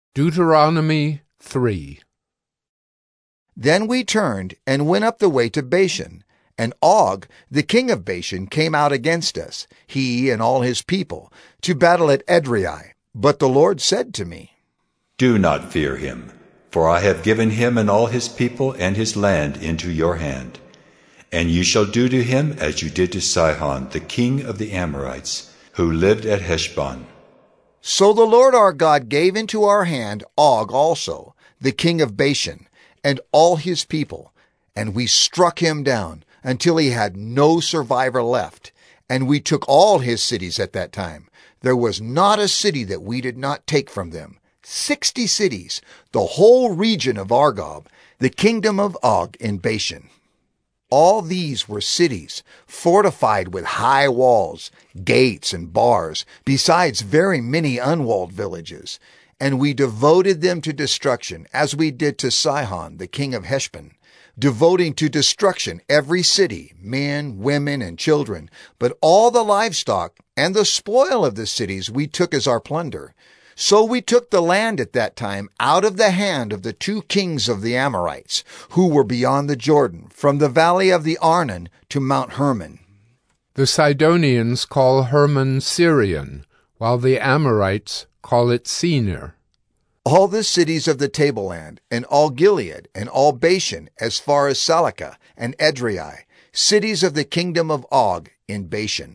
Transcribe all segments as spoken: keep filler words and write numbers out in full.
Deuteronomy three. Then we turned and went up the way to Bashan, and Og, the king of Bashan, came out against us, he and all his people, to battle at Edrei. But the Lord said to me, Do not fear him, for I have given him and all his people and his land into your hand. And you shall do to him as you did to Sihon, the king of the Amorites, who lived at Heshbon. So the Lord our God gave into our hand Og also, the king of Bashan, and all his people, and we struck him down until he had no survivor left, and we took all his cities at that time. There was not a city that we did not take from them. Sixty cities, the whole region of Argob, the kingdom of Og in Bashan. All these were cities, fortified with high walls, gates, and bars, besides very many unwalled villages. And we devoted them to destruction, as we did to Sihon, the king of Heshbon, devoting to destruction every city, men, women, and children. But all the livestock and the spoil of the cities we took as our plunder. So we took the land at that time out of the hand of the two kings of the Amorites, who were beyond the Jordan, from the valley of the Arnon to Mount Hermon. The Sidonians call Hermon Syrian, while the Amorites call it Senir. All the cities of the tableland, and all Gilead, and all Bashan, as far as Salakah and Edrei, cities of the kingdom of Og in Bashan.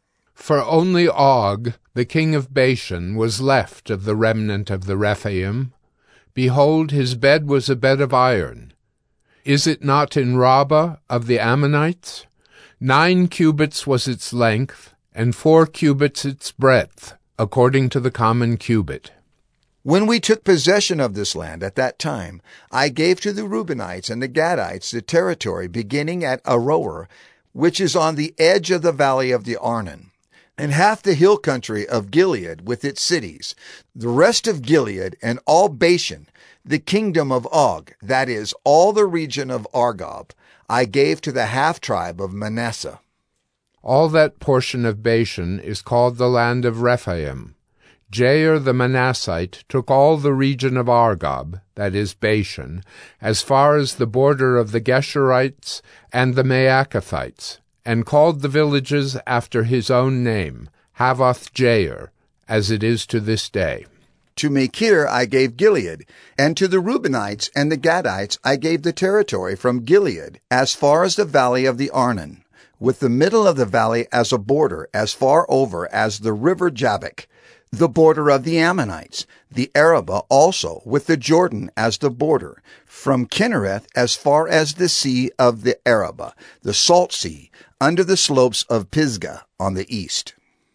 For only Og, the king of Bashan, was left of the remnant of the Rephaim. Behold, his bed was a bed of iron. Is it not in Rabbah of the Ammonites? Nine cubits was its length, and four cubits its breadth, according to the common cubit. When we took possession of this land at that time, I gave to the Reubenites and the Gadites the territory beginning at Aroer, which is on the edge of the valley of the Arnon, and half the hill country of Gilead with its cities, the rest of Gilead and all Bashan, the kingdom of Og, that is, all the region of Argob, I gave to the half-tribe of Manasseh. All that portion of Bashan is called the land of Rephaim. Jair the Manassite took all the region of Argob, that is Bashan, as far as the border of the Geshurites and the Maacathites, and called the villages after his own name, Havoth Jair, as it is to this day. To Machir I gave Gilead, and to the Reubenites and the Gadites I gave the territory from Gilead, as far as the valley of the Arnon, with the middle of the valley as a border, as far over as the river Jabbok, the border of the Ammonites, the Arabah also, with the Jordan as the border, from Kinnereth as far as the sea of the Arabah, the salt sea, under the slopes of Pisgah on the east.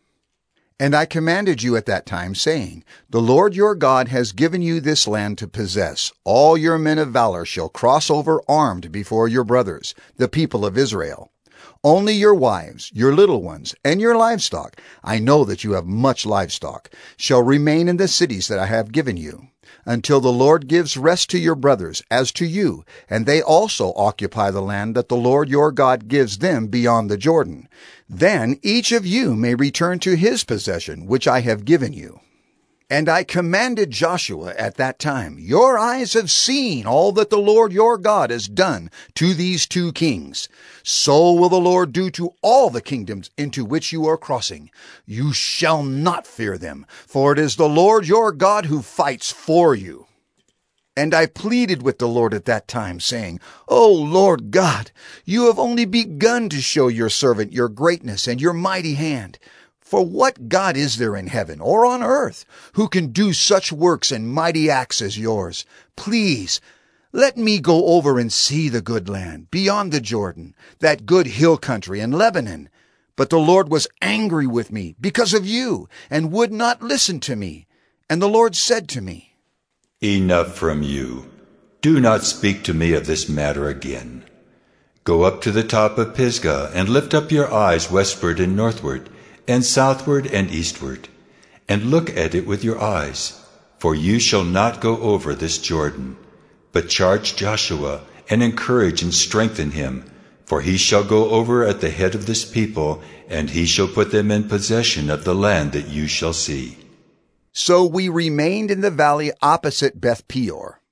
And I commanded you at that time, saying, The Lord your God has given you this land to possess. All your men of valor shall cross over armed before your brothers, the people of Israel. Only your wives, your little ones, and your livestock, I know that you have much livestock, shall remain in the cities that I have given you, until the Lord gives rest to your brothers as to you, and they also occupy the land that the Lord your God gives them beyond the Jordan. Then each of you may return to his possession, which I have given you. And I commanded Joshua at that time, Your eyes have seen all that the Lord your God has done to these two kings. So will the Lord do to all the kingdoms into which you are crossing. You shall not fear them, for it is the Lord your God who fights for you. And I pleaded with the Lord at that time, saying, O Lord God, you have only begun to show your servant your greatness and your mighty hand. For what God is there in heaven or on earth who can do such works and mighty acts as yours? Please, let me go over and see the good land beyond the Jordan, that good hill country in Lebanon. But the Lord was angry with me because of you and would not listen to me. And the Lord said to me, Enough from you. Do not speak to me of this matter again. Go up to the top of Pisgah and lift up your eyes westward and northward, and southward and eastward, and look at it with your eyes, for you shall not go over this Jordan. But charge Joshua, and encourage and strengthen him, for he shall go over at the head of this people, and he shall put them in possession of the land that you shall see. So we remained in the valley opposite Beth Peor.